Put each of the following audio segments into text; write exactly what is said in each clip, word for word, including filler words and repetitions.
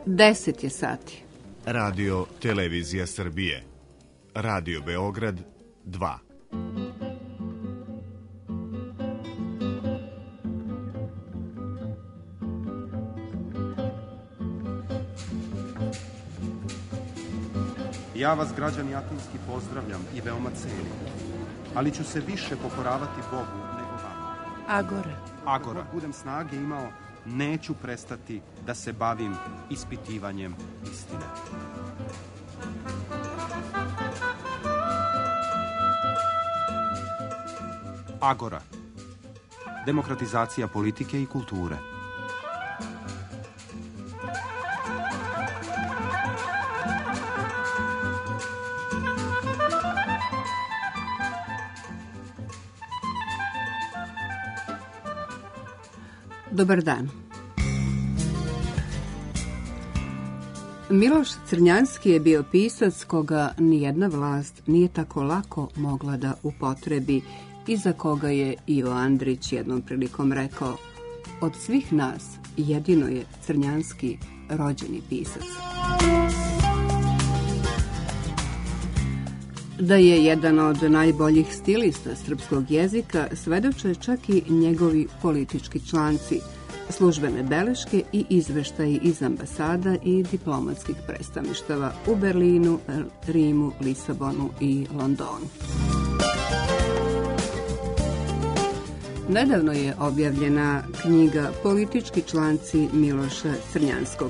deset je sati. Radio Televizija Srbije. Radio Beograd dva. Ja vas, građani Atinski, pozdravljam i veoma cenim, ali ću se više pokoravati Bogu nego vama. Agora. Agora. Dok budem snage imao, neću prestati da se bavim ispitivanjem istine. Agora. Demokratizacija politike i kulture. Dobar dan. Miloš Crnjanski je bio pisac koga nijedna vlast nije tako lako mogla da upotrebi i za koga je Ivo Andrić jednom prilikom rekao: od svih nas jedino je Crnjanski rođeni pisac. Da je jedan od najboljih stilista srpskog jezika svedoče čak i njegovi politički članci, službene beleške i izveštaji iz ambasada i diplomatskih predstavništava u Berlinu, Rimu, Lisabonu i Londonu. Nedavno je objavljena knjiga Politički članci Miloša Crnjanskog.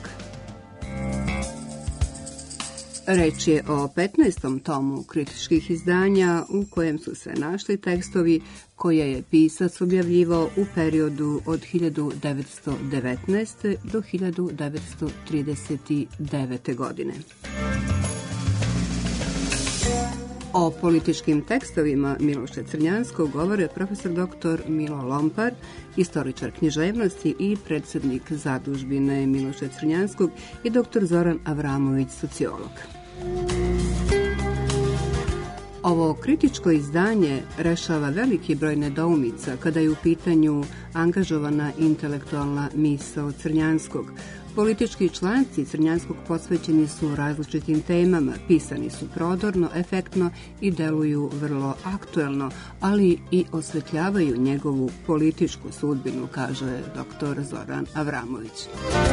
Reč je o petnaestom tomu kritičkih izdanja u kojem su se našli tekstovi koje je pisac objavljivao u periodu od hiljadu devetsto devetnaeste. do hiljadu devetsto trideset devete. godine. O političkim tekstovima Miloša Crnjanskog govore profesor doktor Milo Lompar, istoričar književnosti i predsjednik zadužbine Miloša Crnjanskog, i doktor Zoran Avramović, sociolog. Ovo kritičko izdanje rešava veliki broj nedoumica kada je u pitanju angažovana intelektualna misao Crnjanskog. Politički članci Crnjanskog posvećeni su različitim temama, pisani su prodorno, efektno i deluju vrlo aktuelno, ali i osvetljavaju njegovu političku sudbinu, kaže doktor Zoran Avramović.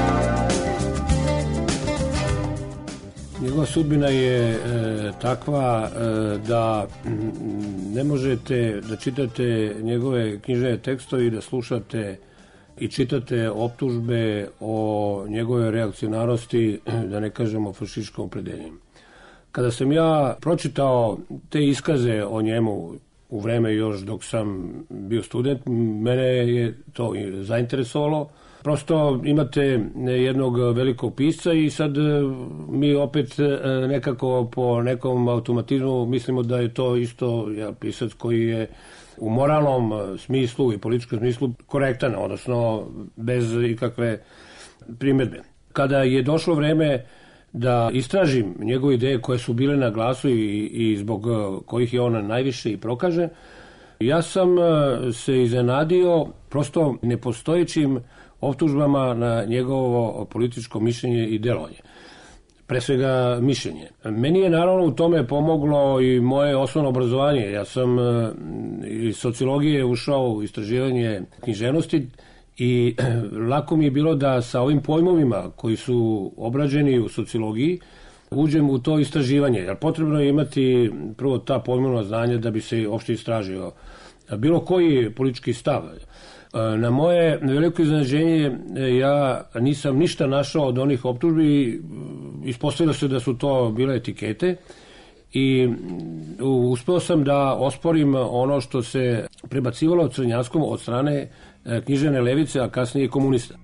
Njegova sudbina je e, takva e, da m, ne možete da čitate njegove književne tekstove i da slušate i čitate optužbe o njegove reakcionarnosti, da ne kažemo fašističkom opredeljenju. Kada sam ja pročitao te iskaze o njemu u vreme još dok sam bio student, mene je to zainteresovalo. Prosto imate jednog velikog pisca i sad mi opet nekako po nekom automatizmu mislimo da je to isto ja, pisac koji je u moralnom smislu i političkom smislu korektan, odnosno bez ikakve primjedbe. Kada je došlo vreme da istražim njegove ideje koje su bile na glasu i, i zbog kojih je on najviše i prokaže, ja sam se iznenadio prosto nepostojećim optužbama na njegovo političko mišljenje i delovanje. Pre svega mišljenje. Meni je naravno u tome pomoglo i moje osnovno obrazovanje. Ja sam iz sociologije ušao u istraživanje književnosti i lako mi je bilo da sa ovim pojmovima koji su obrađeni u sociologiji uđem u to istraživanje. Jer potrebno je imati prvo ta pojmovna znanja da bi se uopšte istražio bilo koji politički stav. Na moje veliko iznenađenje ja nisam ništa našao od onih optužbi, ispostavilo se da su to bile etikete i uspeo sam da osporim ono što se prebacivalo Crnjanskom od strane književne levice, a kasnije komunista.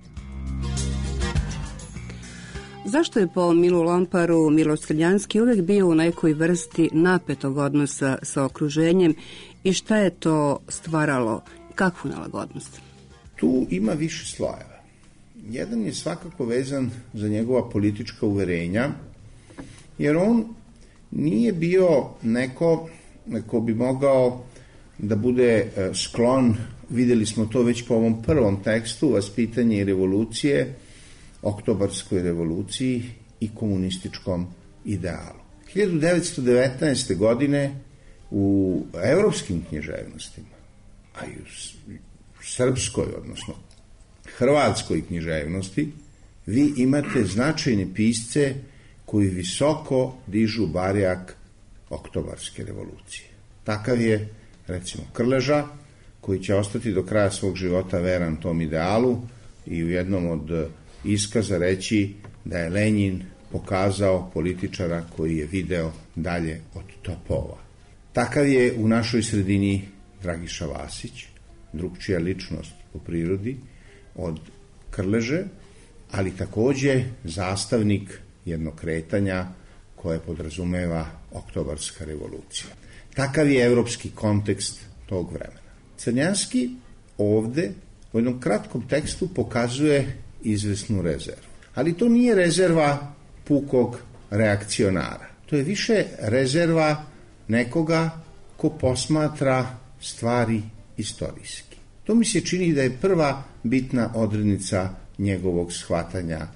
Zašto je po Milu Lomparu Miloš Crnjanski uvek bio u nekoj vrsti napetog odnosa sa okruženjem i šta je to stvaralo? Kakvu nelagodnost? Tu ima više slojeva. Jedan je svakako vezan za njegova politička uverenja, jer on nije bio neko ko bi mogao da bude sklon, videli smo to već po ovom prvom tekstu, Vaspitanje i revolucije, oktobarskoj revoluciji i komunističkom idealu. hiljadu devetsto devetnaeste. godine u evropskim književnostima, a i u srpskoj, odnosno hrvatskoj književnosti, vi imate značajne pisce koji visoko dižu barjak oktobarske revolucije. Takav je, recimo, Krleža, koji će ostati do kraja svog života veran tom idealu i u jednom od iskaza reći da je Lenjin pokazao političara koji je video dalje od topova. Takav je u našoj sredini Dragiša Vasić, drugčija ličnost po prirodi od Krleže, ali takođe zastavnik jednog kretanja koje podrazumeva oktobarska revolucija. Takav je evropski kontekst tog vremena. Crnjanski ovde u jednom kratkom tekstu pokazuje izvesnu rezervu. Ali to nije rezerva pukog reakcionara. To je više rezerva nekoga ko posmatra stvari istorijski. To mi se čini da je prva bitna odrednica njegovog shvatanja e,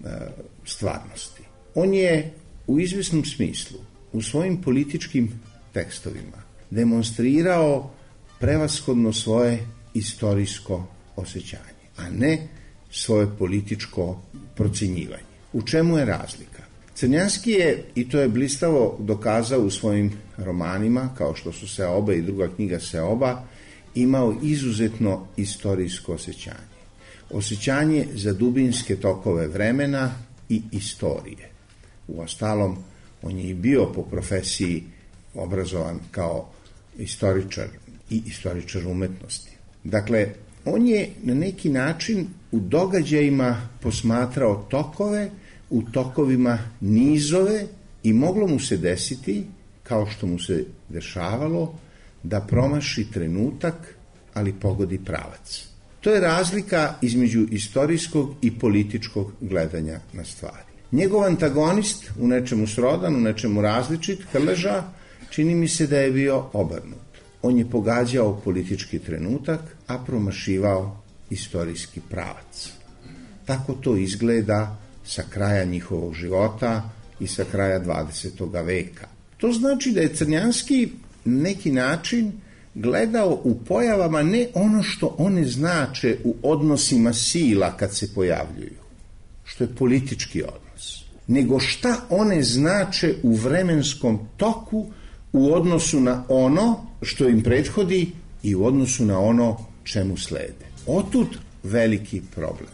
stvarnosti. On je u izvesnom smislu u svojim političkim tekstovima demonstrirao prevashodno svoje istorijsko osjećanje, a ne svoje političko procenjivanje. U čemu je razlika? Crnjanski je, i to je blistavo dokazao u svojim romanima, kao što su Seoba i druga knjiga Seoba, imao izuzetno istorijsko osjećanje. Osjećanje za dubinske tokove vremena i istorije. Uostalom, on je i bio po profesiji obrazovan kao istoričar i istoričar umetnosti. Dakle, on je na neki način u događajima posmatrao tokove, u tokovima nizove i moglo mu se desiti, kao što mu se dešavalo, da promaši trenutak, ali pogodi pravac. To je razlika između istorijskog i političkog gledanja na stvari. Njegov antagonist, u nečemu srodan, u nečemu različit, Krleža, čini mi se da je bio obrnut. On je pogađao politički trenutak, a promašivao istorijski pravac. Tako to izgleda sa kraja njihovog života i sa kraja dvadesetog veka. To znači da je Crnjanski neki način gledao u pojavama ne ono što one znače u odnosima sila kad se pojavljuju, što je politički odnos, nego šta one znače u vremenskom toku u odnosu na ono što im prethodi i u odnosu na ono čemu slede. Otud veliki problem.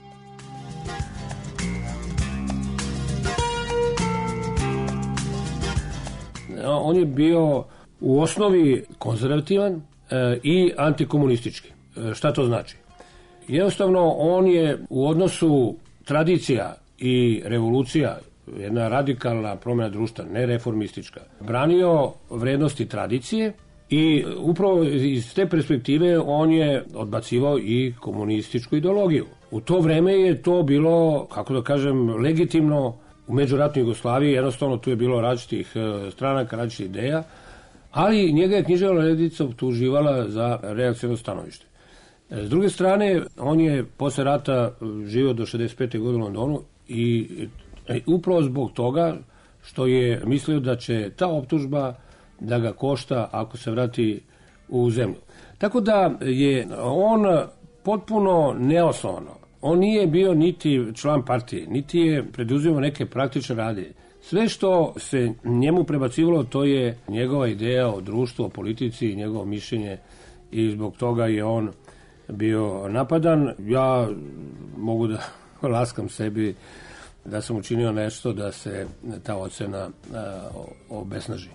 On je bio u osnovi konzervativan e, i antikomunistički. E, šta to znači? Jednostavno, on je u odnosu tradicija i revolucija, jedna radikalna promjena društva, ne reformistička, branio vrednosti tradicije i upravo iz te perspektive on je odbacivao i komunističku ideologiju. U to vreme je to bilo, kako da kažem, legitimno. U međuratnoj Jugoslaviji jednostavno tu je bilo različitih stranaka, različitih ideja, ali njega je književna redica optuživala za reakciono stanovište. S druge strane, on je posle rata živio do šezdeset pete godine u Londonu i upravo zbog toga što je mislio da će ta optužba da ga košta ako se vrati u zemlju. Tako da je on potpuno neosnovano. On nije bio niti član partije, niti je preduzimao neke praktične radnje. Sve što se njemu prebacivalo, to je njegova ideja o društvu, o politici i njegovo mišljenje i zbog toga je on bio napadan. Ja mogu da laskam sebi da sam učinio nešto da se ta ocena obesnaži.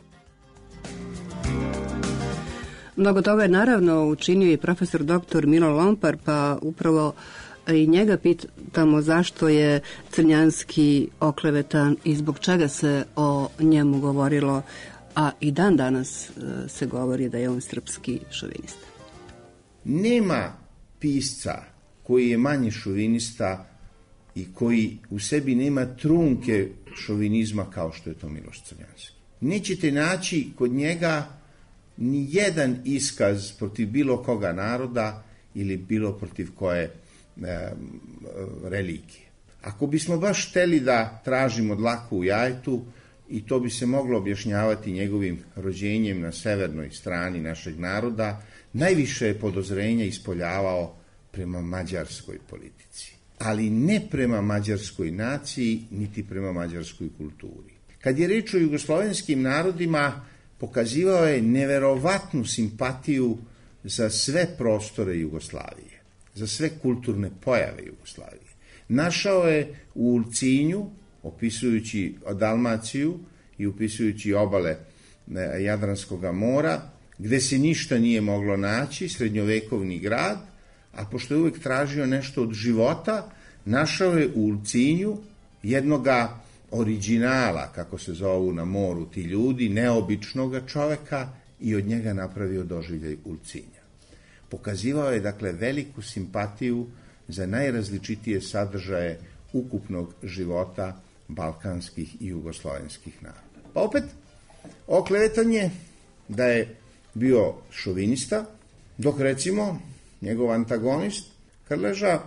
Mnogo toga je naravno učinio i profesor doktor Milo Lompar, pa upravo i njega pitamo zašto je Crnjanski oklevetan i zbog čega se o njemu govorilo, a i dan danas se govori da je on srpski šovinista. Nema pisca koji je manje šovinista i koji u sebi nema trunke šovinizma kao što je to Miloš Crnjanski. Nećete naći kod njega ni jedan iskaz protiv bilo koga naroda ili bilo protiv koje e, religije. Ako bismo baš hteli da tražimo dlaku u jajetu, i to bi se moglo objašnjavati njegovim rođenjem na severnoj strani našeg naroda, najviše je podozrenja ispoljavao prema mađarskoj politici, ali ne prema mađarskoj naciji, niti prema mađarskoj kulturi. Kad je reč o jugoslovenskim narodima, pokazivao je neverovatnu simpatiju za sve prostore Jugoslavije, za sve kulturne pojave Jugoslavije. Našao je u Ulcinju, opisujući Dalmaciju i upisujući obale Jadranskog mora, gde se ništa nije moglo naći, srednjovekovni grad, a pošto je uvek tražio nešto od života, našao je u Ulcinju jednoga originala, kako se zovu na moru ti ljudi, neobičnoga čoveka, i od njega napravio doživljaj Ulcinja. Pokazivao je, dakle, veliku simpatiju za najrazličitije sadržaje ukupnog života balkanskih i jugoslovenskih naroda. Pa opet, oklevetanje da je bio šovinista, dok recimo njegov antagonist Krleža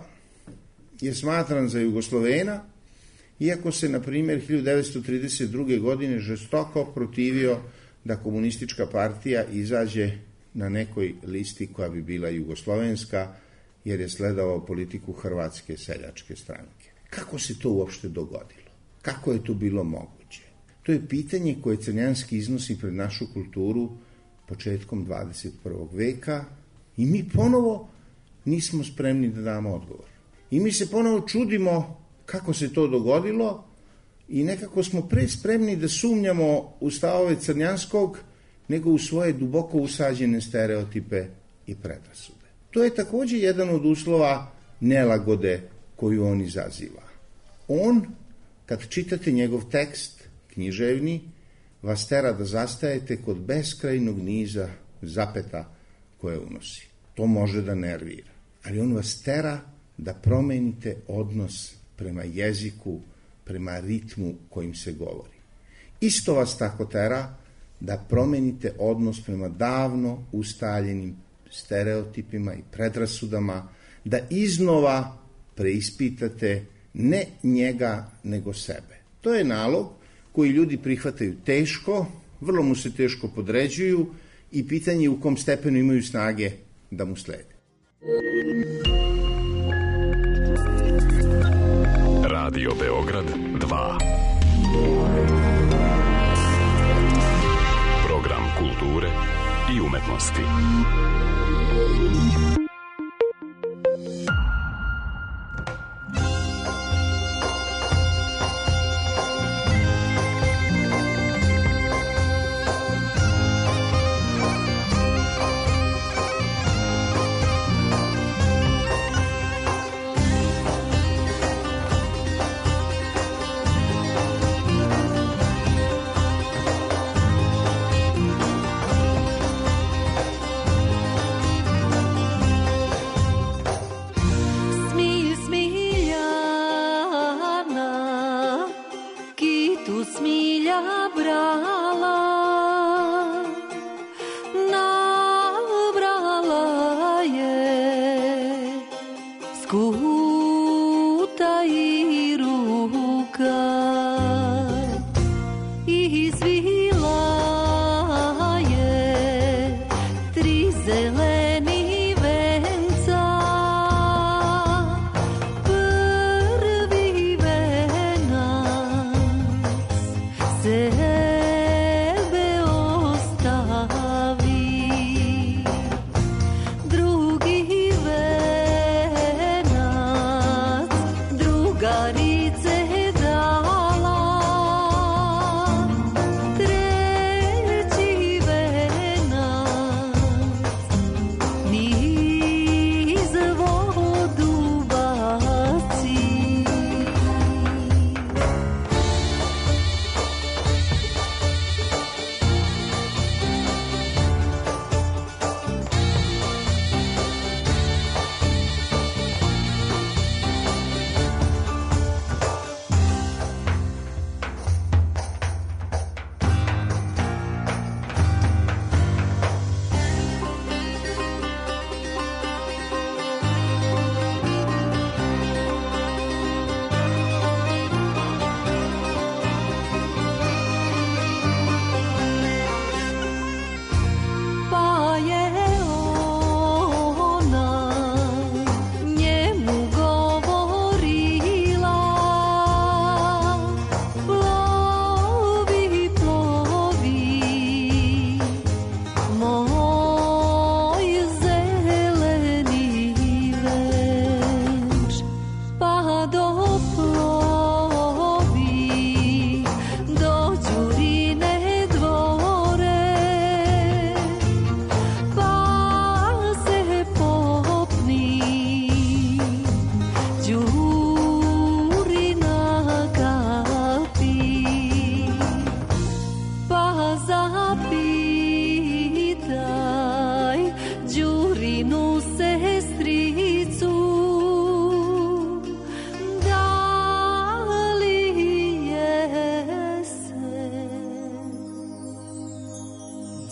je smatran za Jugoslovena, iako se, na primjer, hiljadu devetsto trideset druge. godine žestoko protivio da komunistička partija izađe na nekoj listi koja bi bila jugoslovenska, jer je sledao politiku Hrvatske seljačke stranke. Kako se to uopšte dogodilo? Kako je to bilo moguće? To je pitanje koje Crnjanski iznosi pred našu kulturu početkom dvadeset prvog veka i mi ponovo nismo spremni da damo odgovor. I mi se ponovo čudimo kako se to dogodilo i nekako smo pre spremni da sumnjamo u stavove Crnjanskog nego u svoje duboko usađene stereotipe i predrasude. To je takođe jedan od uslova nelagode koju on izaziva. On, kad čitate njegov tekst književni, vas tera da zastajete kod beskrajnog niza zapeta koje unosi. To može da nervira, ali on vas tera da promenite odnos prema jeziku, prema ritmu kojim se govori. Isto vas tako tera da promenite odnos prema davno ustaljenim stereotipima i predrasudama, da iznova preispitate ne njega, nego sebe. To je nalog koji ljudi prihvataju teško, vrlo mu se teško podređuju i pitanje je u kom stepenu imaju snage da mu slede. Radio Beograd dva. Program kulture i umetnosti. Say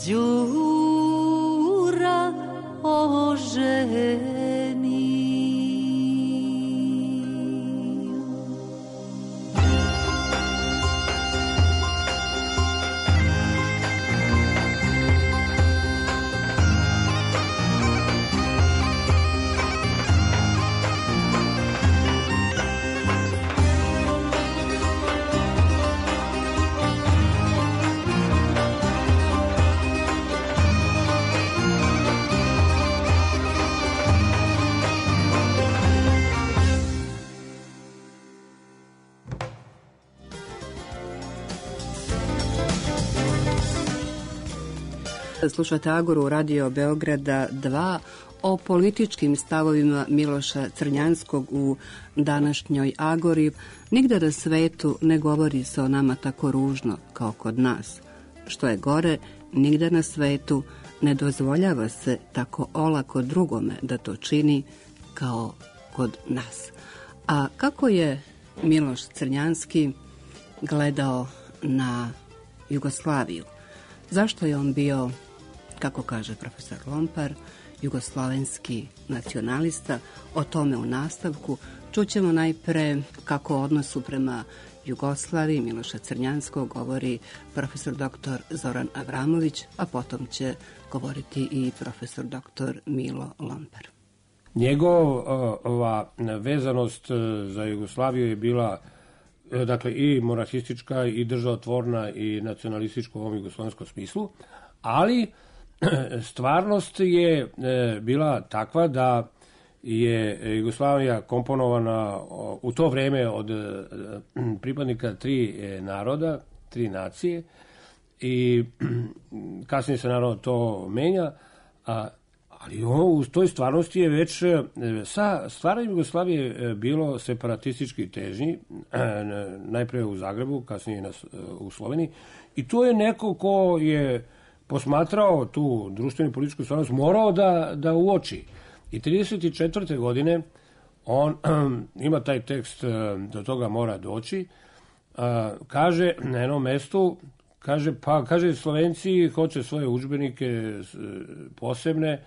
Đura oženi. Slušate Agoru Radio Beograda dva o političkim stavovima Miloša Crnjanskog u današnjoj Agori. Nigde na svetu ne govori se o nama tako ružno kao kod nas. Što je gore, nigde na svetu ne dozvoljava se tako olako drugome da to čini kao kod nas. A kako je Miloš Crnjanski gledao na Jugoslaviju? Zašto je on bio, kako kaže profesor Lompar, jugoslovenski nacionalista? O tome u nastavku. Čućemo najpre kako o odnosu prema Jugoslaviji Miloša Crnjanskog govori profesor doktor Zoran Avramović, a potom će govoriti i profesor doktor Milo Lompar. Njegova vezanost za Jugoslaviju je bila, dakle, i monarhistička i državotvorna i nacionalistička u ovom jugoslovenskom smislu, ali stvarnost je bila takva da je Jugoslavija komponovana u to vreme od pripadnika tri naroda, tri nacije, i kasnije se naravno to menja, a ali u toj stvarnosti je već sa stvaranjem Jugoslavije bilo separatistički težnji, najpre u Zagrebu, kasnije u Sloveniji, i to je neko ko je posmatrao tu društvenu i političku stvarnost, morao da, da uoči. I trideset četvrte godine on ima taj tekst, do toga mora doći, kaže na jednom mestu, kaže, pa kaže Slovenci hoće svoje udžbenike posebne,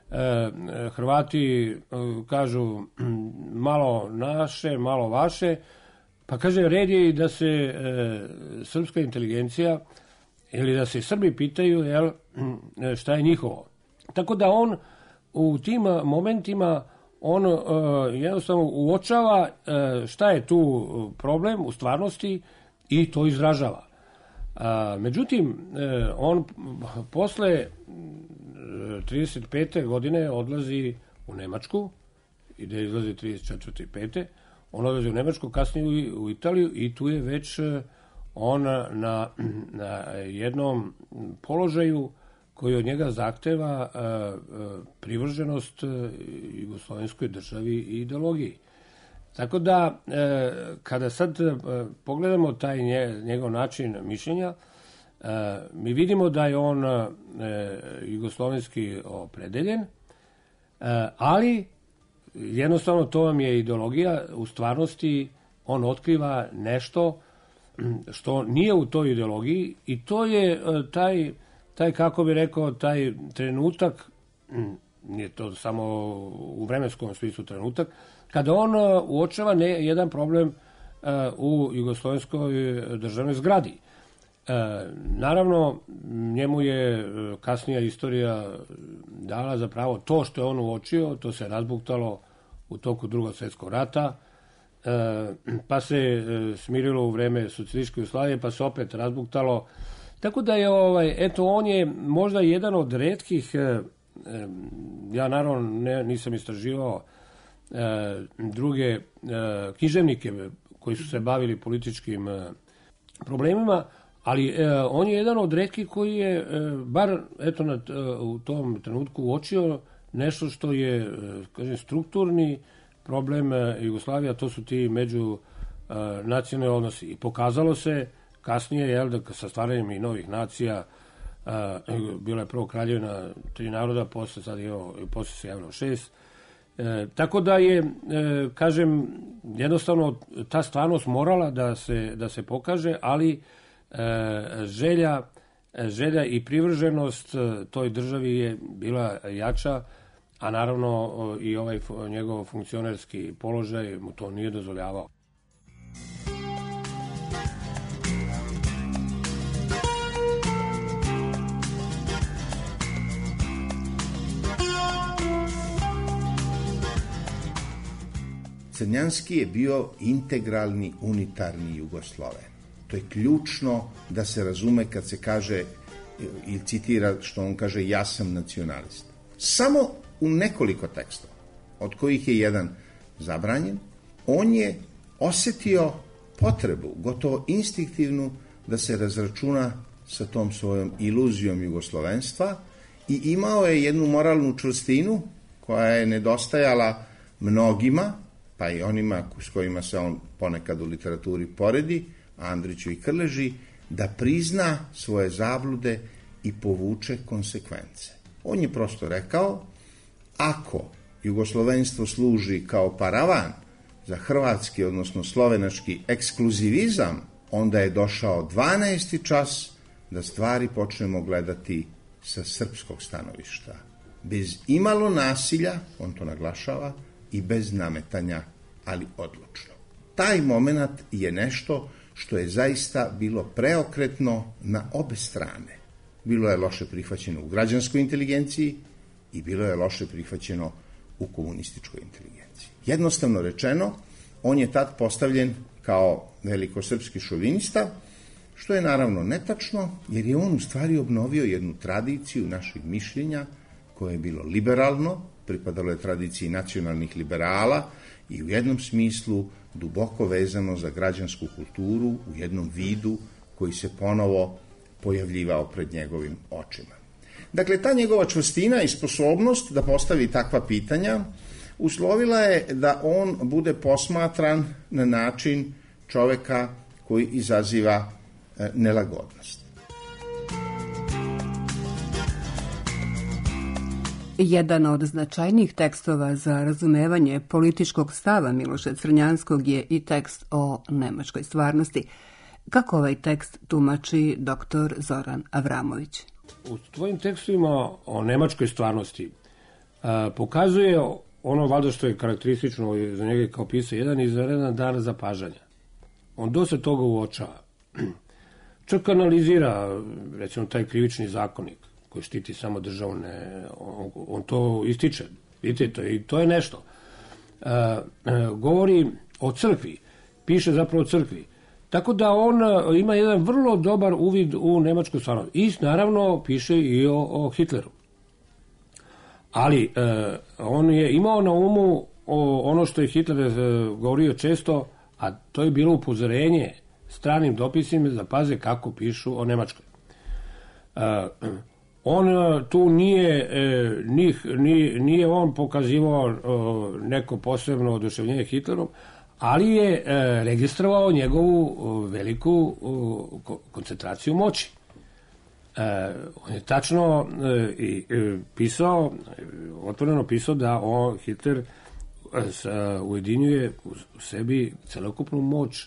Hrvati kažu malo naše, malo vaše, pa kaže red je i da se srpska inteligencija ili da se Srbi pitaju, jel, šta je njihovo. Tako da on u tim momentima on uh, jednostavno uočava uh, šta je tu problem u stvarnosti i to izražava. Uh, međutim, uh, on posle trideset pete godine odlazi u Nemačku, ide izlazi trideset četvrte i pete On odlazi u Nemačku, kasnije u, u Italiju i tu je već uh, on na, na jednom položaju koji od njega zahteva uh, uh, privrženost uh, jugoslovenskoj državi i ideologiji. Tako da, uh, kada sad uh, pogledamo taj nje, njegov način mišljenja, uh, mi vidimo da je on uh, jugoslovenski opredeljen, uh, ali jednostavno to vam je ideologija. U stvarnosti on otkriva nešto što nije u toj ideologiji i to je uh, taj taj, kako bi rekao, taj trenutak, nije to samo u vremenskom smislu trenutak, kada on uočava ne, jedan problem uh, u jugoslovenskoj državnoj zgradi. Uh, naravno, njemu je kasnija istorija dala za pravo to što je on uočio, to se razbuktalo u toku Drugog svjetskog rata, uh, pa se uh, smirilo u vreme socijalističke Jugoslavije, pa se opet razbuktalo. Tako da je, ovaj, eto, on je možda jedan od retkih, eh, ja naravno ne, nisam istraživao eh, druge eh, književnike koji su se bavili političkim eh, problemima, ali eh, on je jedan od retkih koji je, eh, bar eto, na, eh, u tom trenutku uočio nešto što je, eh, kažem, strukturni problem eh, Jugoslavije, a to su ti među eh, nacionalni odnosi. I pokazalo se kasnije, jel, da sa stvaranjem i novih nacija, a, bila je prvo kraljevina tri naroda, posle sad je posle se javilo šest. E, tako da je, e, kažem, jednostavno ta stvarnost morala da se, da se pokaže, ali e, želja želja i privrženost toj državi je bila jača, a naravno i ovaj njegov funkcionerski položaj mu to nije dozvoljavao. Crnjanski je bio integralni, unitarni Jugosloven. To je ključno da se razume kad se kaže i citira što on kaže ja sam nacionalist. Samo u nekoliko tekstova, od kojih je jedan zabranjen, on je osetio potrebu, gotovo instinktivnu, da se razračuna sa tom svojom iluzijom jugoslovenstva i imao je jednu moralnu čvrstinu koja je nedostajala mnogima, pa i onima s kojima se on ponekad u literaturi poredi, Andriću i Krleži, da prizna svoje zablude i povuče konsekvence. On je prosto rekao, ako jugoslovenstvo služi kao paravan za hrvatski, odnosno slovenački ekskluzivizam, onda je došao dvanaesti čas da stvari počnemo gledati sa srpskog stanovišta. Bez imalo nasilja, on to naglašava, i bez nametanja, ali odlučno. Taj moment je nešto što je zaista bilo preokretno na obe strane. Bilo je loše prihvaćeno u građanskoj inteligenciji i bilo je loše prihvaćeno u komunističkoj inteligenciji. Jednostavno rečeno, on je tad postavljen kao velikosrpski šovinista, što je naravno netačno, jer je on u stvari obnovio jednu tradiciju naših mišljenja koje je bilo liberalno, pripadalo je tradiciji nacionalnih liberala i u jednom smislu duboko vezano za građansku kulturu u jednom vidu koji se ponovo pojavljivao pred njegovim očima. Dakle, ta njegova čvrstina i sposobnost da postavi takva pitanja uslovila je da on bude posmatran na način čoveka koji izaziva nelagodnost. Jedan od značajnijih tekstova za razumevanje političkog stava Miloša Crnjanskog je i tekst o nemačkoj stvarnosti. Kako ovaj tekst tumači doktor Zoran Avramović? U tvojim tekstovima o nemačkoj stvarnosti a, pokazuje ono valjda što je karakteristično za njega kao pisao, jedan izvanredan dar zapažanja. On dosta toga uočava. Čak analizira, recimo, taj krivični zakonik koji štiti samo državne, on, on to ističe. Vidite, to je, to je nešto. E, e, govori o crkvi, piše zapravo o crkvi. Tako da on ima jedan vrlo dobar uvid u nemačku stvarnost. I naravno piše i o, o Hitleru. Ali e, on je imao na umu o, ono što je Hitler e, govorio često, a to je bilo upozorenje stranim dopisima da paze kako pišu o Nemačkoj. E, on tu nije, e, njih, nije, nije on pokazivao e, neko posebno oduševljenje Hitlerom, ali je e, registrovao njegovu o, veliku o, koncentraciju moći. E, on je tačno e, i e, pisao, otvoreno pisao da on, Hitler e, sa, ujedinjuje u, u sebi celokupnu moć e,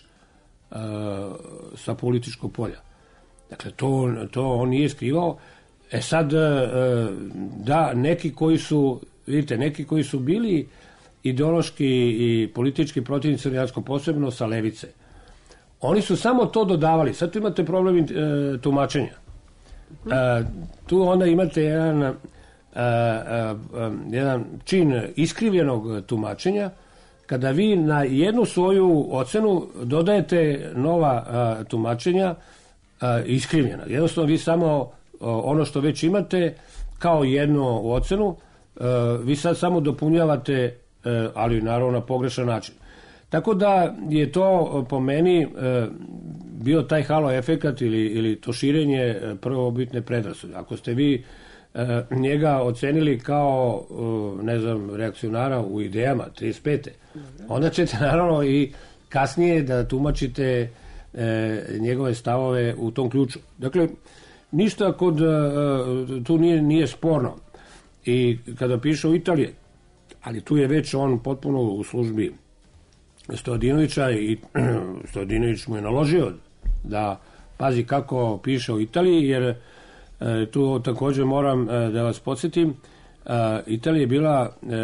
sa političkog polja. Dakle, to, to on nije skrivao. E sad, e, da, neki koji su, vidite, neki koji su bili ideološki i politički protivnici Crnjanskog, posebno sa levice, oni su samo to dodavali. Sad tu imate problem e, tumačenja. E, tu onda imate jedan, e, e, jedan čin iskrivljenog tumačenja, kada vi na jednu svoju ocenu dodajete nova e, tumačenja e, iskrivljena. Jednostavno vi samo ono što već imate kao jednu ocenu, e, vi sad samo dopunjavate, e, ali naravno na pogrešan način. Tako da je to po meni e, bio taj halo efekat ili, ili to širenje prvobitne predrasude. Ako ste vi e, njega ocenili kao, e, ne znam, reakcionara u idejama trideset pete onda ćete naravno i kasnije da tumačite e, njegove stavove u tom ključu. Dakle, ništa kod, e, tu nije, nije sporno. I kada piše o Italiji, ali tu je već on potpuno u službi Stojadinovića i Stojadinović mu je naložio da pazi kako piše o Italiji, jer e, tu također moram e, da vas podsjetim, e, Italija je bila e,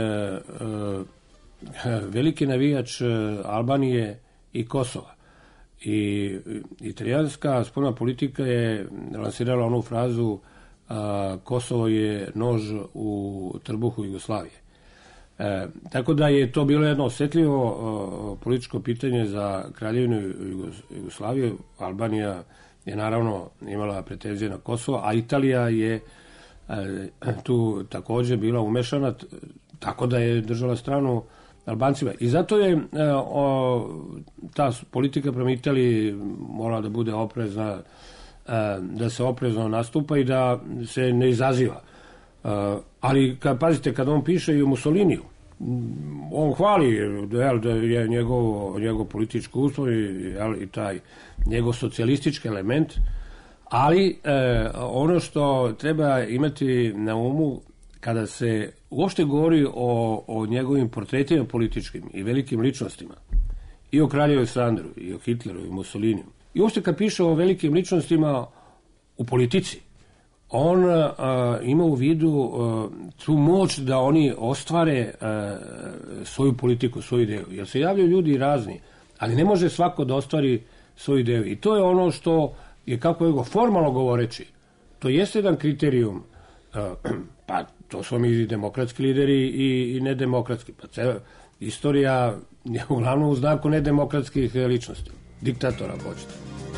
e, veliki navijač Albanije i Kosova. I italijanska spoljna politika je lansirala onu frazu a, Kosovo je nož u trbuhu Jugoslavije. E, tako da je to bilo jedno osjetljivo o, političko pitanje za Kraljevinu Jugoslaviju. Albanija je naravno imala pretenzije na Kosovo, a Italija je e, tu također bila umešana, tako da je držala stranu Albancima. I zato je e, o, ta politika prema Italiji mora da bude oprezna, e, da se oprezno nastupa i da se ne izaziva. E, ali kad pazite, kad on piše i o Mussoliniju, on hvali jel, da je njegov, njegov politički ustroj i taj njegov socijalistički element, ali e, ono što treba imati na umu kada se uopšte govori o, o njegovim portretima političkim i velikim ličnostima, i o kralju Aleksandru, i o Hitleru, i o Mussoliniju, i uopšte kad piše o velikim ličnostima u politici, on a, ima u vidu a, tu moć da oni ostvare a, svoju politiku, svoju ideju. Jer se javljaju ljudi razni, ali ne može svako da ostvari svoju ideju. I to je ono što je, kako je go, formalno govoreći, to jeste jedan kriterijum, a, pa to su mi demokratski lideri i, i nedemokratski. Pa cela istorija je uglavnom u znaku nedemokratskih ličnosti. Diktatora, hoćete.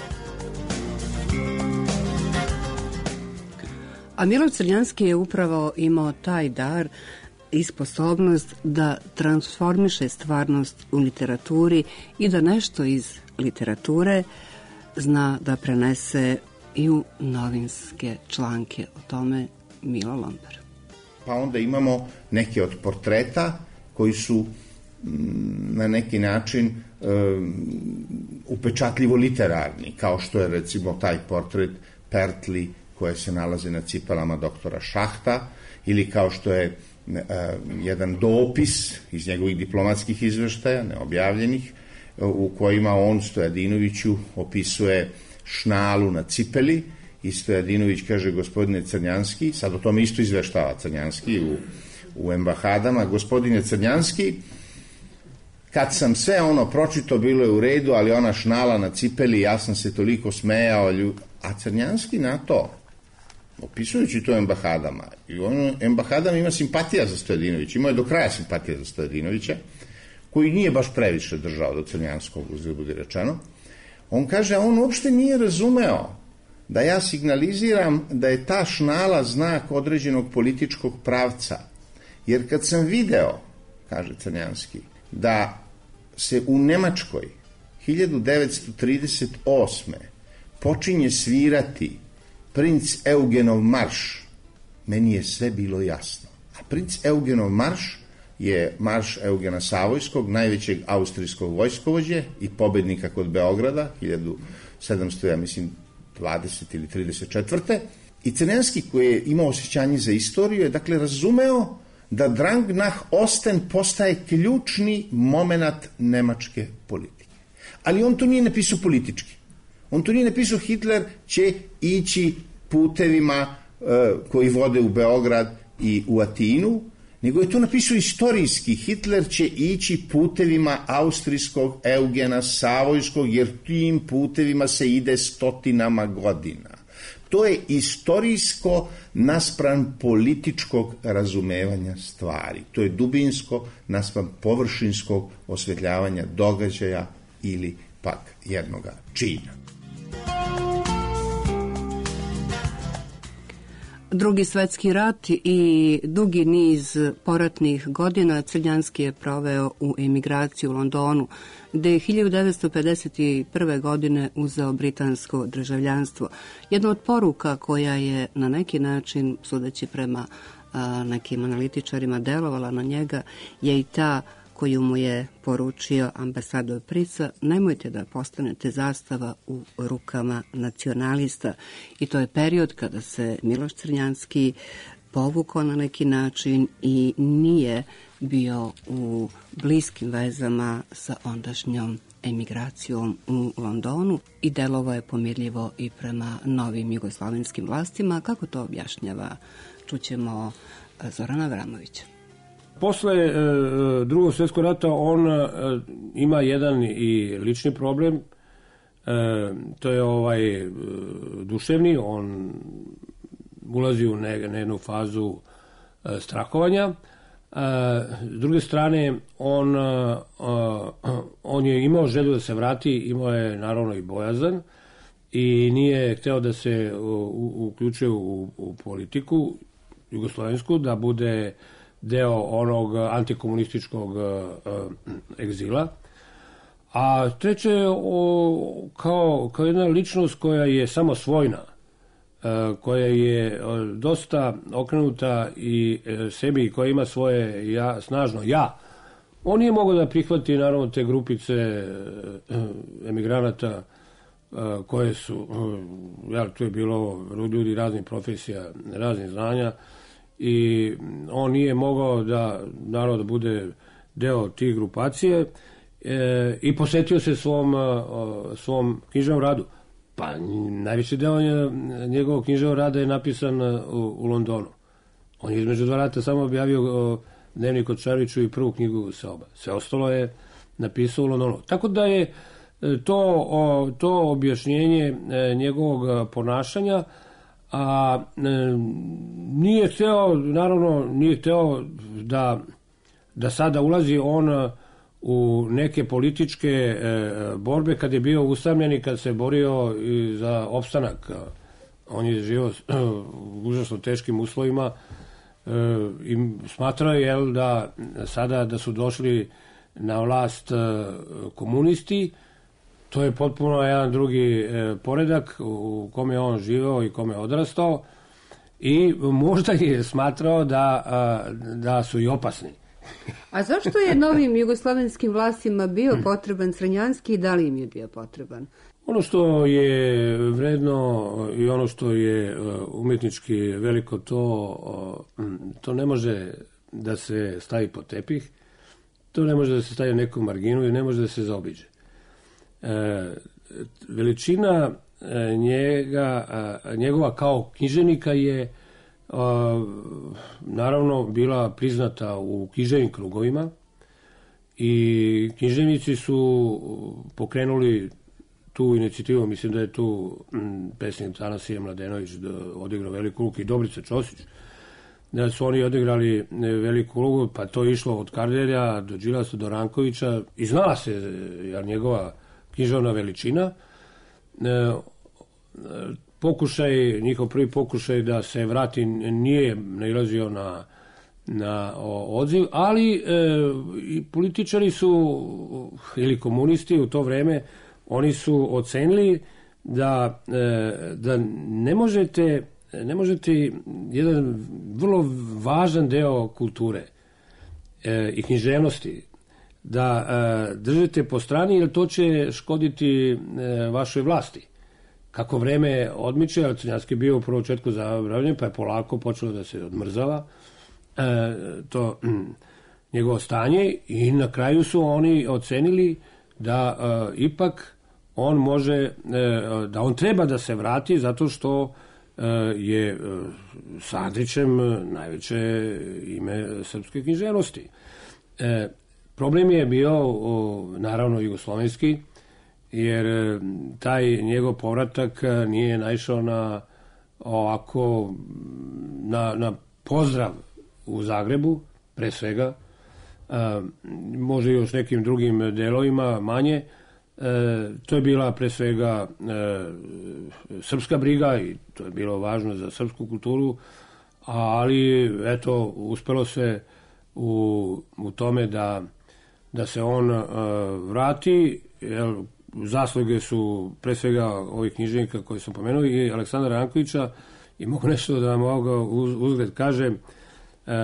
A Miloš Crnjanski je upravo imao taj dar i sposobnost da transformiše stvarnost u literaturi i da nešto iz literature zna da prenese i u novinske članke. O tome Milo Lombar. Pa onda imamo neke od portreta koji su na neki način um, upečatljivo literarni, kao što je recimo taj portret Pertli koje se nalaze na cipelama doktora Šahta, ili kao što je uh, jedan dopis iz njegovih diplomatskih izveštaja, neobjavljenih, uh, u kojima on Stojadinoviću opisuje šnalu na cipeli, i Stojadinović kaže, gospodine Crnjanski, sad o tome isto izveštava Crnjanski u, u embahadama, gospodine Crnjanski, kad sam sve ono pročito, bilo je u redu, ali ona šnala na cipeli, ja sam se toliko smejao, ljud... a Crnjanski na to, opisujući to embahadama, i on embahadama ima simpatija za Stojadinovića, ima je do kraja simpatija za Stojadinovića, koji nije baš previše držao do Crnjanskog, uzgled budi rečeno, on kaže, a on uopšte nije razumeo da ja signaliziram da je ta šnala znak određenog političkog pravca. Jer kad sam video, kaže Crnjanski, da se u Nemačkoj hiljadu devetsto trideset osme počinje svirati Princ Eugenov marš, meni je sve bilo jasno. A Princ Eugenov marš je marš Eugena Savojskog, najvećeg austrijskog vojskovođe i pobednika kod Beograda, hiljadu sedamsto, ja mislim, dvadeset ili trideset četvrte. I Crnjanski, koji je imao osjećanje za istoriju, je dakle razumeo da Drang nach Osten postaje ključni moment nemačke politike. Ali on to nije napisao politički. On to nije napisao Hitler će ići putevima uh, koji vode u Beograd i u Atinu, nego je to napisao istorijski. Hitler će ići putevima austrijskog Eugena Savojskog, jer tim putevima se ide stotinama godina. To je istorijsko naspram političkog razumevanja stvari. To je dubinsko naspram površinskog osvetljavanja događaja ili pak jednoga čina. Drugi svetski rat i dugi niz poratnih godina Crnjanski je proveo u emigraciji u Londonu, gde je hiljadu devetsto pedeset prve. godine uzeo britansko državljanstvo. Jedna od poruka koja je na neki način, sudeći prema a, nekim analitičarima, delovala na njega, je i ta koju mu je poručio ambasador Prica: nemojte da postanete zastava u rukama nacionalista. I to je period kada se Miloš Crnjanski povukao na neki način i nije bio u bliskim vezama sa ondašnjom emigracijom u Londonu i delovo je pomirljivo i prema novim jugoslavenskim vlastima. Kako to objašnjava? Čućemo Zorana Vramovića. Posle e, drugog svjetskog rata on e, ima jedan i lični problem, e, to je ovaj e, duševni, on ulazi u ne, ne jednu fazu e, strahovanja. E, s druge strane, on, e, on je imao želju da se vrati, imao je naravno i bojazan i nije hteo da se u, uključuje u, u politiku jugoslovensku, da bude deo onog antikomunističkog uh, egzila. A treće, o, kao, kao jedna ličnost koja je samosvojna, uh, koja je uh, dosta okrenuta i uh, sebi, koja ima svoje ja, snažno ja, on nije mogao da prihvati naravno te grupice uh, emigranata uh, koje su, uh, ja, tu je bilo ljudi raznih profesija, raznih znanja, i on nije mogao da naravno da bude deo tih grupacije e, i posvetio se svom, o, svom književnom radu. Pa najveći deo njegovog književnog rada je napisan u, u Londonu. On je između dva rata samo objavio o, Dnevnik o Čariću i prvu knjigu Seoba. Sve ostalo je napisao u Londonu. Tako da je to, o, to objašnjenje e, njegovog ponašanja, a e, nije hteo, naravno, nije hteo da, da sada ulazi on u neke političke e, borbe kad je bio usamljen i kad se borio i za opstanak. On je živio u užasno teškim uslovima e, i smatrao je da sada da su došli na vlast e, komunisti. To je potpuno jedan drugi e, poredak u kome je on živeo i kome je odrastao i možda je smatrao da, a, da su i opasni. A zašto je novim jugoslavenskim vlastima bio potreban Crnjanski i da li im je bio potreban? Ono što je vredno i ono što je umetnički veliko, to, to ne može da se stavi pod tepih, to ne može da se stavi u neku marginu i ne može da se zaobiđe. E, veličina e, njega, a, njegova kao književnika je a, naravno bila priznata u književnim krugovima i književnici su pokrenuli tu inicijativu. Mislim da je tu m, pesnik Tanasije Mladenović odigrao veliku ulogu i Dobrica Ćosić, da su oni odigrali veliku ulogu, pa to je išlo od Kardelja do Đilasa do Rankovića i znala se jer njegova književna veličina. E, pokušaj, njihov prvi pokušaj da se vrati nije nailazio na, na odziv, ali e, i političari su, ili komunisti u to vreme, oni su ocenili da, e, da ne možete, ne možete jedan vrlo važan deo kulture e, i književnosti da e, držite po strani, jer to će škoditi e, vašoj vlasti. Kako vreme odmiče, ali Crnjanski bio u prvočetku zabranjen, pa je polako počelo da se odmrzava e, to mm, njegovo stanje i na kraju su oni ocenili da e, ipak on može, e, da on treba da se vrati zato što e, je e, sa Andrićem najveće ime srpske književnosti. E, Problem je bio, naravno, jugoslovenski, jer taj njegov povratak nije naišao na ovako, na, na pozdrav u Zagrebu, pre svega, možda i još nekim drugim delovima manje. To je bila pre svega srpska briga i to je bilo važno za srpsku kulturu, ali eto, uspelo se u, u tome da da se on uh, vrati, jer zasluge su pre svega ovih književnika koji sam pomenuo i Aleksandra Rankovića, i mogu nešto da vam ovoga uz, uzgled kažem. Uh,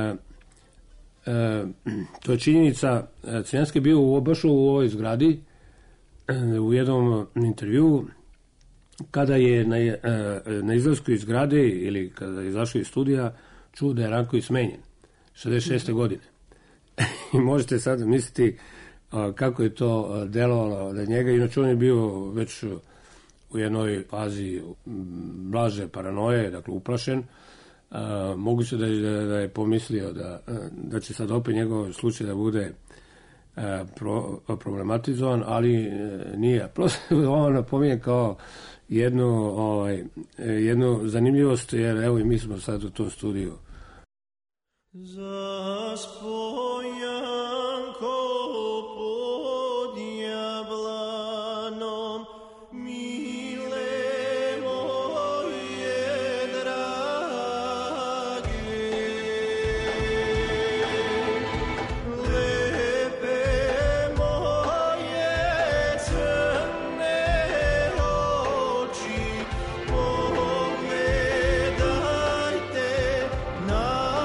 uh, to je činjenica, Crnjanski je bio u, baš u ovoj zgradi uh, u jednom intervjuu kada je na, uh, na izlasku iz zgrade ili kada je izašao iz studija čuo da je Ranković smenjen šezdeset šeste godine. I možete sad misliti kako je to delovalo na njega. Inače, on je bio već u jednoj fazi blaže paranoje, dakle uplašen. Moguće da je, da je pomislio da, da će sad opet njegov slučaj da bude pro, problematizovan, ali nije. Prosto on napominje kao jednu, ovaj, jednu zanimljivost, jer evo i mi smo sad u tom studiju. Za spojanko pod jablanom, mile moje drage, lepe moje crne oči, pogledajte na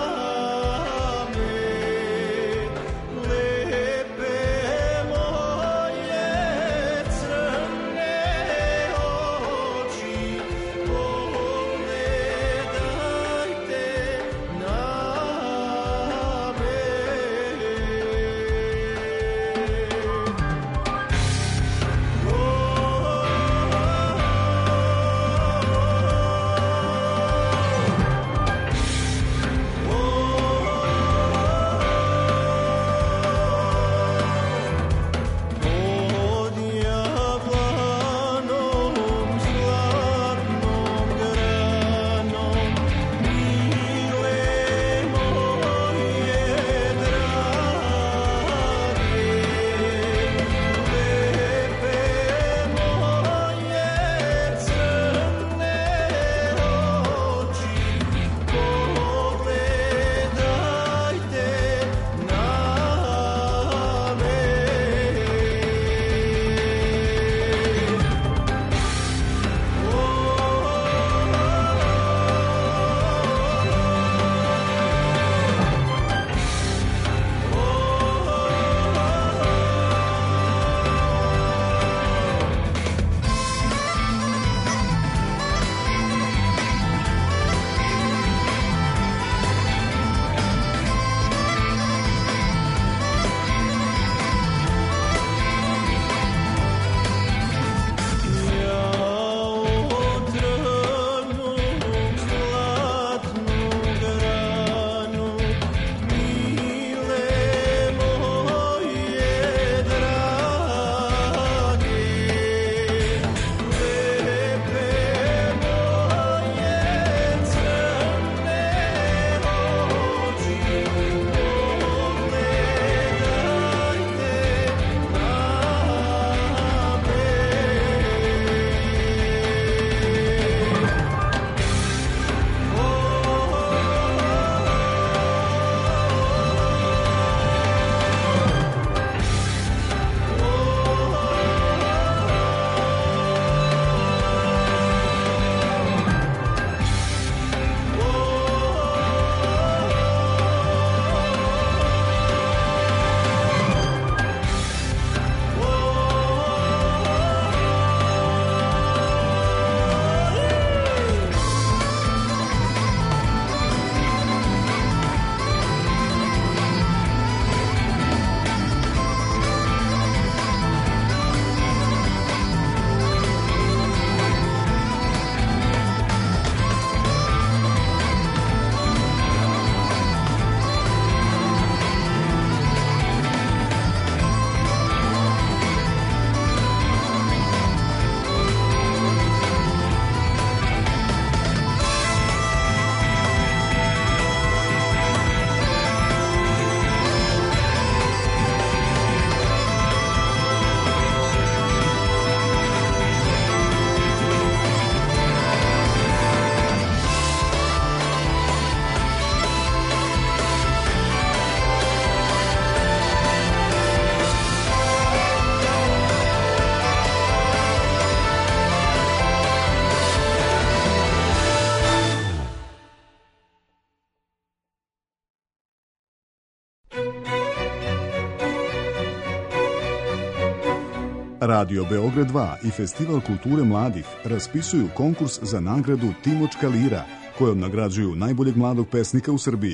Radio Beograd dva i Festival kulture mladih raspisuju konkurs za nagradu Timočka lira, kojom nagrađuju najboljeg mladog pesnika u Srbiji.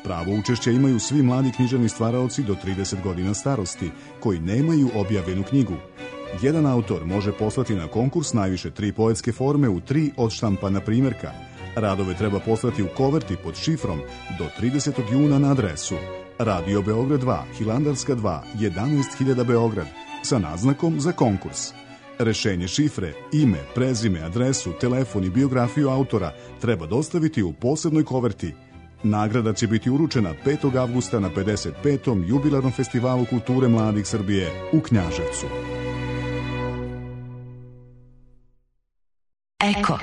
Pravo učešće imaju svi mladi književni stvaraoci do trideset godina starosti, koji nemaju objavljenu knjigu. Jedan autor može poslati na konkurs najviše tri poetske forme u tri odštampana primjerka. Radove treba poslati u koverti pod šifrom do tridesetog juna na adresu Radio Beograd dva, Hilandarska dva, jedanaest hiljada Beograd, sa naznakom za konkurs. Rešenje šifre, ime, prezime, adresu, telefon i biografiju autora treba dostaviti u posebnoj koverti. Nagrada će biti uručena petog avgusta na pedeset petom jubilarnom festivalu kulture mladih Srbije u Knjaževcu. Eko.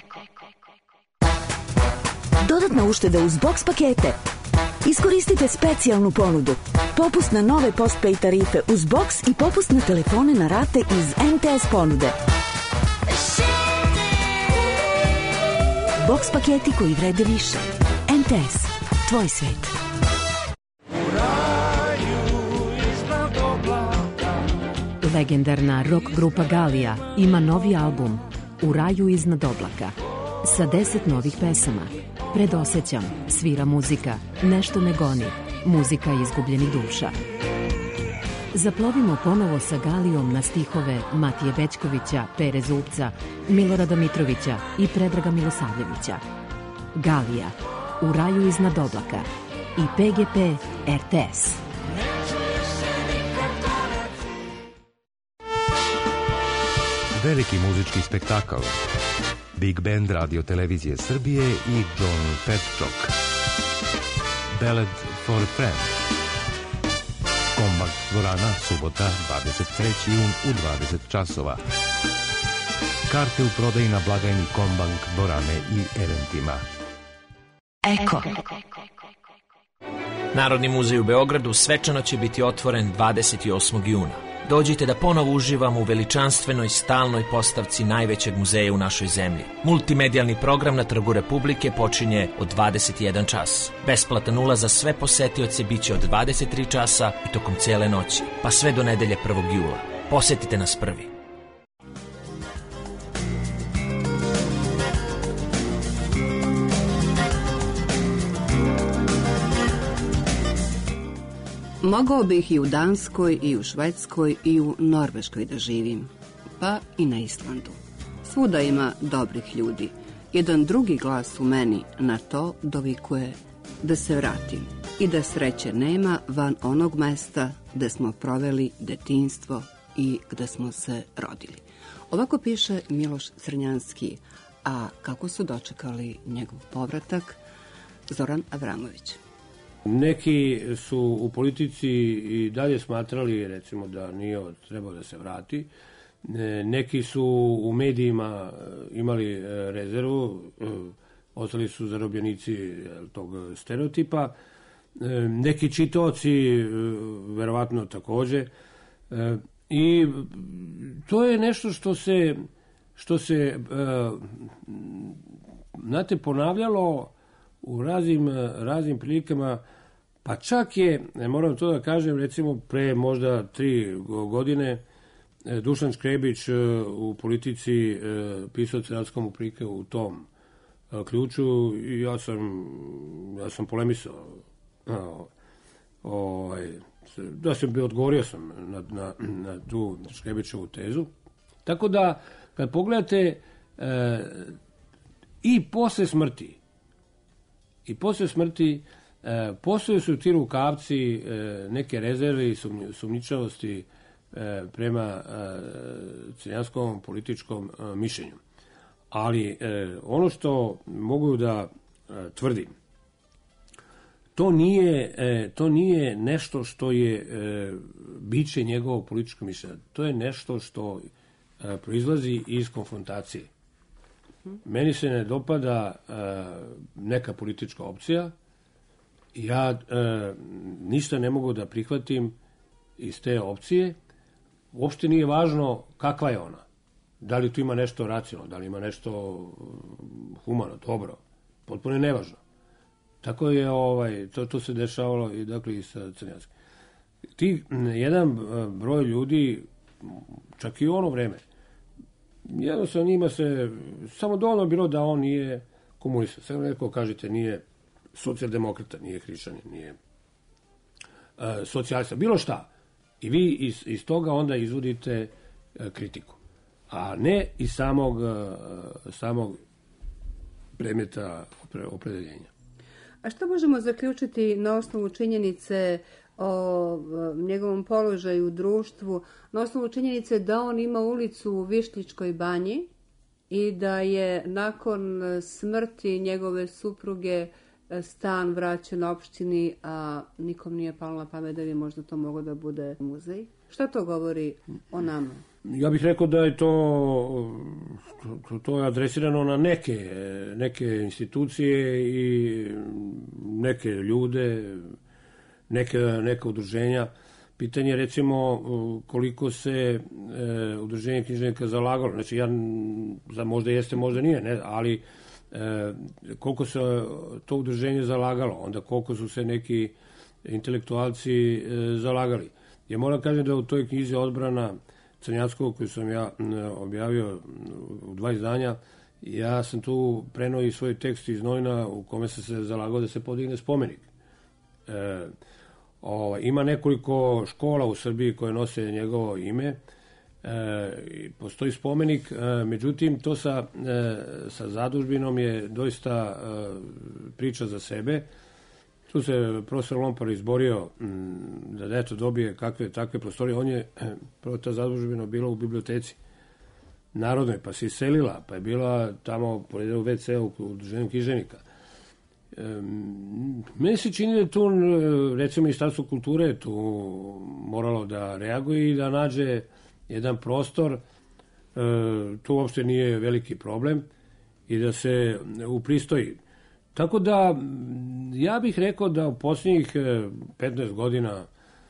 Dodatna ušteda uz box pakete. Iskoristite specijalnu ponudu. Popust na nove postpay tarife uz box i popust na telefone na rate iz M T S ponude. Box paketi koji vrede više. M T S. Tvoj svet. Legendarna rock grupa Galija ima novi album U raju iznad oblaka sa deset novih pesama. Predosećam, svira muzika, nešto me goni, muzika izgubljenih duša. Zaplovimo ponovo sa Galijom na stihove Matije Bećkovića, Pere Zupca, Milorada Mitrovića i Predraga Milosavljevića. Galija, U raju iznad oblaka i P G P R T S. Veliki muzički spektakl. Big Band Radio Televizije Srbije i John Petchok. Ballad for a Friend. Kombak dvorana, subota, dvadeset treći jun u dvadeset časova. Karte u prodaji na blagajni Kombank dvorane i eventima. Eko. Narodni muzej u Beogradu svečano će biti otvoren dvadeset osmog juna. Dođite da ponovo uživamo u veličanstvenoj stalnoj postavci najvećeg muzeja u našoj zemlji. Multimedijalni program na Trgu Republike počinje od dvadeset jedan čas. Besplatan ulaz za sve posetioce biće od dvadeset tri časa i tokom cele noći, pa sve do nedelje prvog jula. Posetite nas prvi. Mogao bih i u Danskoj, i u Švedskoj, i u Norveškoj da živim, pa i na Islandu. Svuda ima dobrih ljudi. Jedan drugi glas u meni na to dovikuje da se vratim i da sreće nema van onog mesta gde smo proveli detinjstvo i gde smo se rodili. Ovako piše Miloš Crnjanski, a kako su dočekali njegov povratak, Zoran Avramović. Neki su u politici i dalje smatrali, recimo, da nije trebao da se vrati. Neki su u medijima imali rezervu, ostali su zarobljenici tog stereotipa. Neki čitaoci, verovatno takođe. I to je nešto što se, što se, znate, ponavljalo u raznim, raznim prilikama, pa čak je, moram to da kažem, recimo pre možda tri godine, Dušan Škrebić u politici pisao Ceratskom uprike u tom ključu i ja sam, ja sam polemisao, ovaj, da sam bio, odgovorio sam na, na, na tu Škrebićevu tezu. Tako da, kad pogledate, i posle smrti, I posle smrti e, postoje su ti rukavci e, neke rezerve i sumnjičavosti e, prema e, crnjanskom političkom e, mišljenju. Ali e, ono što mogu da e, tvrdim, to nije, e, to nije nešto što je e, biće njegovo političko mišljenje. To je nešto što e, proizlazi iz konfrontacije. Meni se ne dopada e, neka politička opcija i ja e, ništa ne mogu da prihvatim iz te opcije. Uopšte nije važno kakva je ona. Da li tu ima nešto racionalno, da li ima nešto humano, dobro. Potpuno je nevažno. Tako je, ovaj, to, to se dešavalo i, dakle, i sa Crnjanskim. Ti, jedan broj ljudi, čak i u ono vreme, jednostavno njima se samo dovoljno bilo da on nije komunista. Samo neko kažete nije socijaldemokrata, nije hrišćanin, nije uh, socijalista, bilo šta. I vi iz, iz toga onda izvodite uh, kritiku, a ne iz samog, uh, samog predmeta opredeljenja. A što možemo zaključiti na osnovu činjenice o njegovom položaju u društvu, na osnovu činjenice da on ima ulicu u Višnjičkoj banji i da je nakon smrti njegove supruge stan vraćen opštini, a nikom nije palo na pamet da bi možda to moglo da bude muzej? Šta to govori o nama? Ja bih rekao da je to, to, to je adresirano na neke, neke institucije i neke ljude, neke, neke udruženja. Pitanje je recimo koliko se e, udruženje književnika zalagalo. Znači, ja, za možda jeste, možda nije, ne, ali e, koliko se to udruženje zalagalo, onda koliko su se neki intelektualci e, zalagali. Ja moram kažem da u toj knjizi Odbrana Crnjanskog, koju sam ja objavio u dva izdanja, ja sam tu prenao i svoj tekst iz Nojna u kome sam se zalagao da se podigne spomenik. E, o, ima nekoliko škola u Srbiji koje nose njegovo ime, e, postoji spomenik, e, međutim to sa, e, sa zadužbinom je doista e, priča za sebe. Tu se profesor Lompar izborio m, da eto dobije kakve takve prostorije. On je, prvo ta zadužbina bila u biblioteci narodnoj, pa se iselila, pa je bila tamo pored u ve ce u udruženju književnika. E, meni se čini da tu, recimo, Ministarstvo kulture je tu moralo da reaguje i da nađe jedan prostor, e, to uopšte nije veliki problem, i da se upristoji. Tako da, ja bih rekao da u posljednjih petnaest godina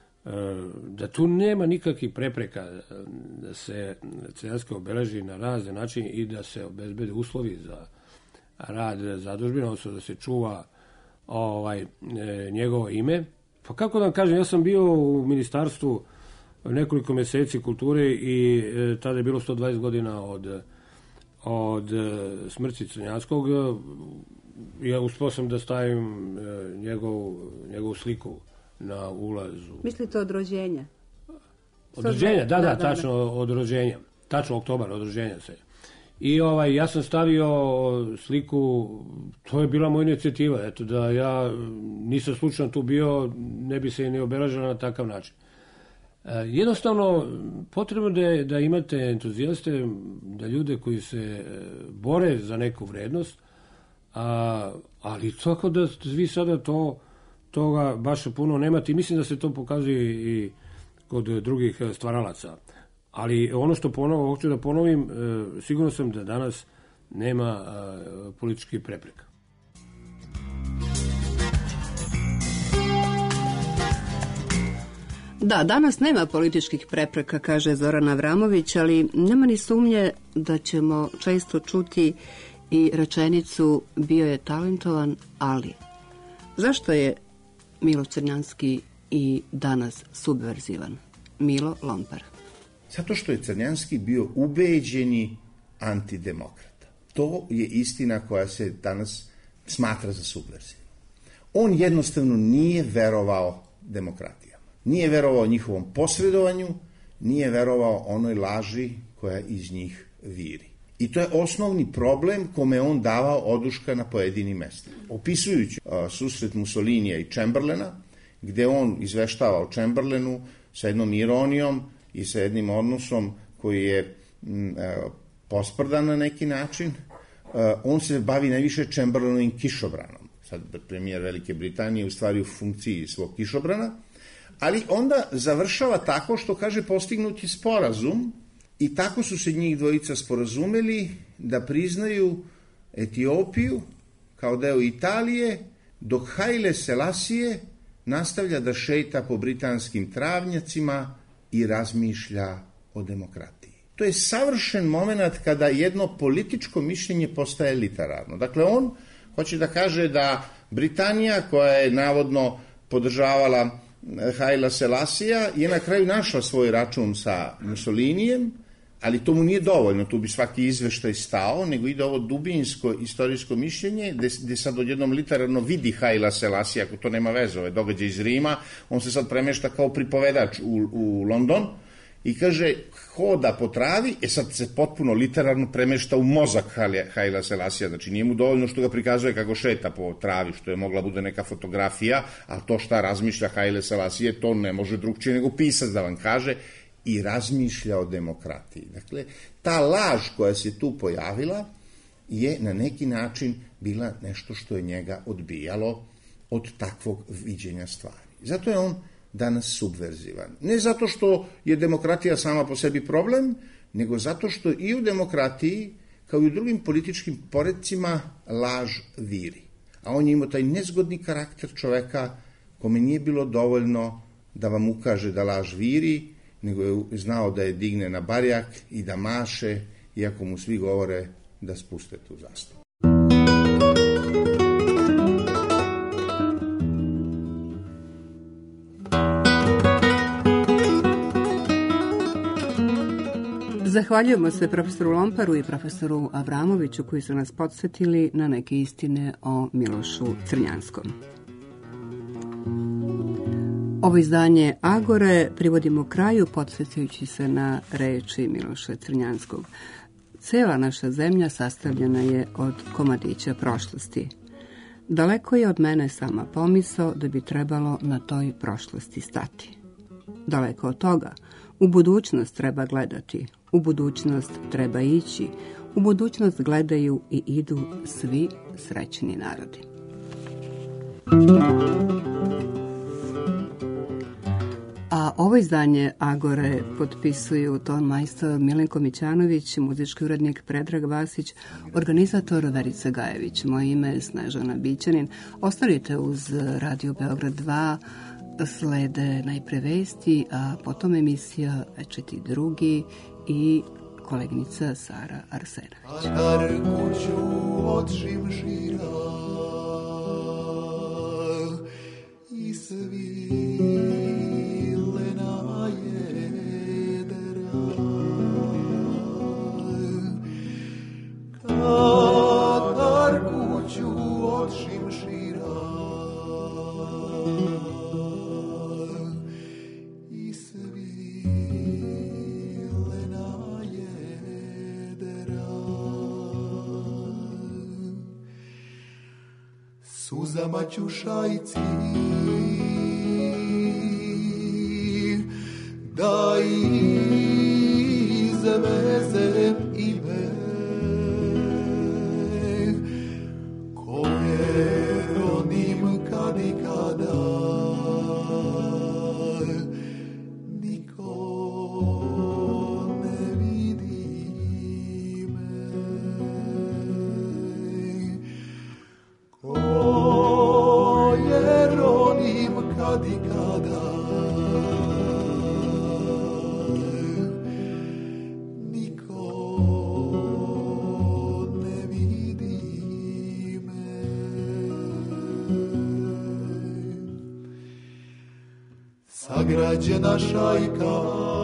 da tu nema nikakvih prepreka da se Crnjanska obeleži na razne načine i da se obezbede uslovi za rad zadužbina, odnosno da se čuva ovaj, njegovo ime. Pa kako da vam kažem, ja sam bio u ministarstvu nekoliko meseci kulture i tada je bilo sto dvadeset godina od, od smrti Crnjanskog. Ja uspio sam da stavim e, njegov, njegovu sliku na ulazu. Mislite od rođenja? Od rođenja, da, da, da, tačno da. Od rođenja. Tačno oktobar, od rođenja se. I ovaj, ja sam stavio sliku, to je bila moja inicijativa, eto, da ja nisam slučajno tu bio, ne bi se ni obeležila na takav način. E, jednostavno, potrebno da, je, da imate entuzijaste, da ljude koji se bore za neku vrednost, A, ali tako da vi sada to, toga baš puno nemate i mislim da se to pokazuje i kod drugih stvaralaca. Ali ono što ponovo, hoću da ponovim, e, sigurno sam da danas nema e, političkih prepreka. Da, danas nema političkih prepreka, kaže Zoran Avramović, ali nema ni sumnje da ćemo često čuti i rečenicu bio je talentovan, ali zašto je Milo Crnjanski i danas subverzivan? Milo Lompar. Zato što je Crnjanski bio ubeđeni antidemokrata. To je istina koja se danas smatra za subverzivnu. On jednostavno nije verovao demokratijama. Nije verovao njihovom posredovanju, nije verovao onoj laži koja iz njih viri. I to je osnovni problem kome on davao oduška na pojedinim mestima. Opisujući uh, susret Mussolinija i Chamberlaina, gde on izveštava o Chamberlainu sa jednom ironijom i sa jednim odnosom koji je m, uh, posprdan na neki način, uh, on se bavi najviše Chamberlainovim kišobranom. Sad premijer Velike Britanije u stvari u funkciji svog kišobrana, ali onda završava tako što kaže postignuti sporazum. I tako su se njih dvojica sporazumeli da priznaju Etiopiju kao deo Italije, dok Haile Selasije nastavlja da šeta po britanskim travnjacima i razmišlja o demokratiji. To je savršen moment kada jedno političko mišljenje postaje literarno. Dakle, on hoće da kaže da Britanija, koja je navodno podržavala Haila Selasija, je na kraju našla svoj račun sa Mussolinijem, ali to mu nije dovoljno, tu bi svaki izveštaj stao, nego ide ovo dubinsko istorijsko mišljenje, gde, gde sad odjednom literarno vidi Haila Selasija, ako to nema veze, ove događaje iz Rima, on se sad premešta kao pripovedač u, u London i kaže, hoda po travi, e sad se potpuno literarno premešta u mozak Haila Selasija, znači nije mu dovoljno što ga prikazuje kako šeta po travi, što je mogla bude neka fotografija, a to šta razmišlja Haile Selasije, to ne može drugčije nego pisac da vam kaže, i razmišlja o demokratiji. Dakle, ta laž koja se tu pojavila je na neki način bila nešto što je njega odbijalo od takvog viđenja stvari. Zato je on danas subverzivan. Ne zato što je demokratija sama po sebi problem, nego zato što i u demokratiji, kao i u drugim političkim poredcima, laž viri. A on je imao taj nezgodni karakter čoveka kome nije bilo dovoljno da vam ukaže da laž viri, nego je znao da je digne na barjak i da maše, iako mu svi govore da spuste tu zastavu. Zahvaljujemo se profesoru Lomparu i profesoru Avramoviću koji su nas podsjetili na neke istine o Milošu Crnjanskom. Ovo izdanje Agore privodimo kraju podsjećajući se na reči Miloša Crnjanskog. Cela naša zemlja sastavljena je od komadića prošlosti. Daleko je od mene sama pomisao da bi trebalo na toj prošlosti stati. Daleko od toga, u budućnost treba gledati, u budućnost treba ići, u budućnost gledaju i idu svi srećni narodi. A ovo izdanje Agore potpisuju ton majstor Milenko Mićanović, muzički urednik Predrag Vasić, organizator Verica Gajević. Moje ime je Snežana Bićanin. Ostanite uz Radio Beograd dva, slede najpre vesti, a potom emisija Večiti drugi i koleginica Sara Arsenović. Agar kuću od šimšira i svilena jedera, agar kuću od šimšira i svilena jedera, suzama ću šajci da izvezem ime koje ronim kad i kada niko ne vidi me, koje ronim kad i kada sagrađena šajka